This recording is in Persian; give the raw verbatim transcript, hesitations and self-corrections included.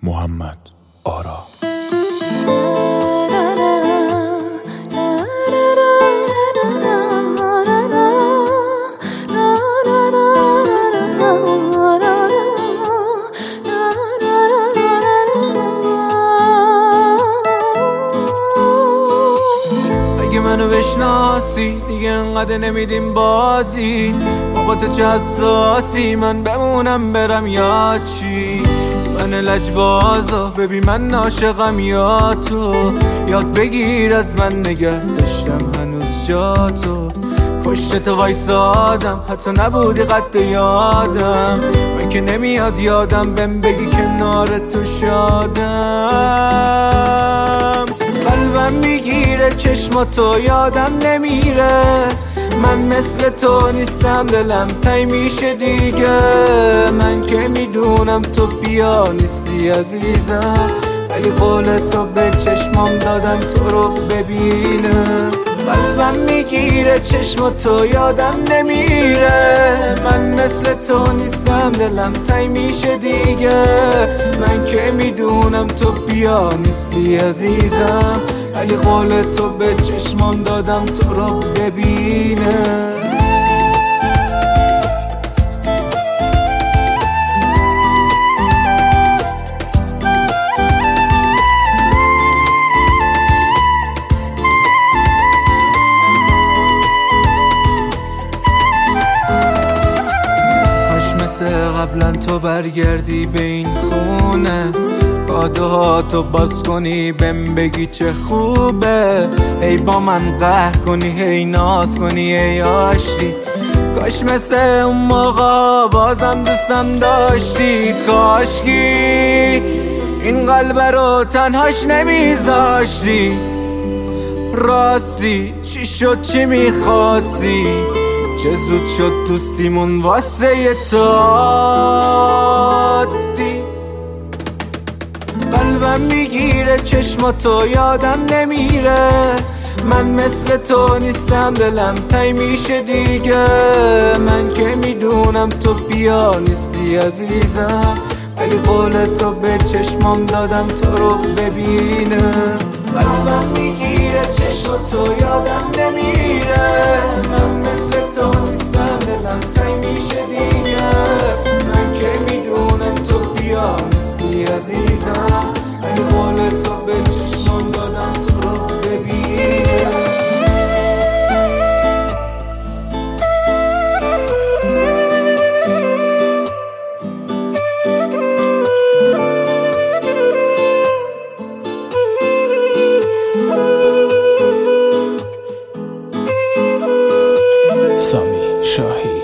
محمد آرا. اگه منو بشناسی دیگه انقدر نمیدیم بازی، بابا تو چه حساسی، من بمونم برم یا چی؟ من لجبازا ببین من عاشقم یا تو، یاد بگیر از من نگه داشتم هنوز جا تو، پشت تو وایسادم حتی نبودی قد یادم، من که نمیاد یادم بهم بگی کنار تو شادم. قلبم میگیره چشماتو یادم نمیره، من مثل تو نیستم دلم تای میشه دیگه، من که میدونم تو بیا نیستی عزیزم، ولی قول تو به چشمام دادم تو رو ببینم. قلبم میگیره چشماتو یادم نمیره، من مثل تو نیستم دلم تای میشه دیگه، من که میدونم تو بیا نیستی عزیزم، ولی قول تو به چشمام دادم تو رو ببینم. قبلا تو برگردی به این خونه، کادو ها تو باز کنی بهم بگی چه خوبه، ای با من قهر کنی هی ناز کنی ای آشتی، کاش مثل اون موقع بازم دوستم داشتی، کاشکی این قلب رو تنهاش نمیذاشتی، راستی چی شد چی میخواستی، چه زود شد دوستیمون واسه یه تو عادی. قلبم میگیره چشماتو یادم نمیره، من مثل تو نیستم دلم تای میشه دیگه، من که میدونم تو بیا نیستی عزیزم، ولی قول تو به چشمام دادم تو رو ببینم. قلبم میگیره چشماتو یادم نمیره، من مثل تو نیستم دلم تای میشه دیگه، من که میدونم تو بیا نیستی عزیزم، ولی قول تو به چشمام دادم تو رو ببینم. سامی شاهی.